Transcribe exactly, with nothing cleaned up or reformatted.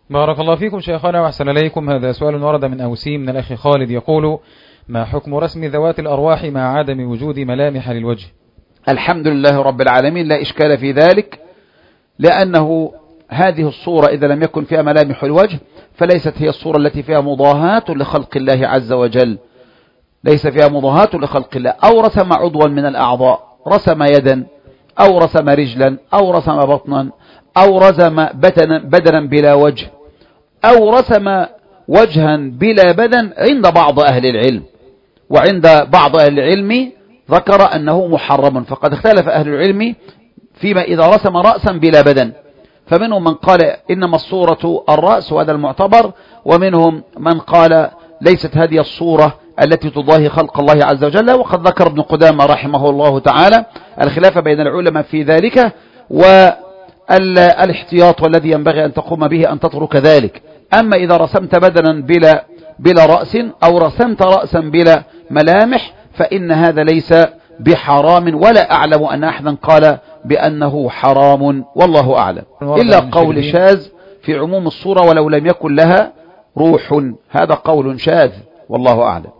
بارك الله فيكم شيخنا وأحسن إليكم. هذا سؤال ورد من أوسيم من الأخ خالد يقول: ما حكم رسم ذوات الأرواح مع عدم وجود ملامح للوجه؟ الحمد لله رب العالمين، لا إشكال في ذلك، لأنه هذه الصورة إذا لم يكن فيها ملامح الوجه فليست هي الصورة التي فيها مضاهاة لخلق الله عز وجل، ليس فيها مضاهاة لخلق الله. أو رسم عضوا من الأعضاء، رسم يدا أو رسم رجلا أو رسم بطنا أو رسم بدنا, بدنا بلا وجه أو رسم وجها بلا بدن، عند بعض أهل العلم وعند بعض أهل العلم ذكر أنه محرم. فقد اختلف أهل العلم فيما إذا رسم رأسا بلا بدن، فمنهم من قال إنما الصورة الرأس وهذا المعتبر، ومنهم من قال ليست هذه الصورة التي تضاهي خلق الله عز وجل. وقد ذكر ابن قدامة رحمه الله تعالى الخلاف بين العلماء في ذلك، والاحتياط والذي ينبغي أن تقوم به أن تترك ذلك. أما إذا رسمت بدنا بلا, بلا رأس أو رسمت رأسا بلا ملامح فإن هذا ليس بحرام، ولا أعلم أن أحدا قال بأنه حرام، والله أعلم، إلا قول شاذ في عموم الصورة ولو لم يكن لها روح، هذا قول شاذ والله أعلم.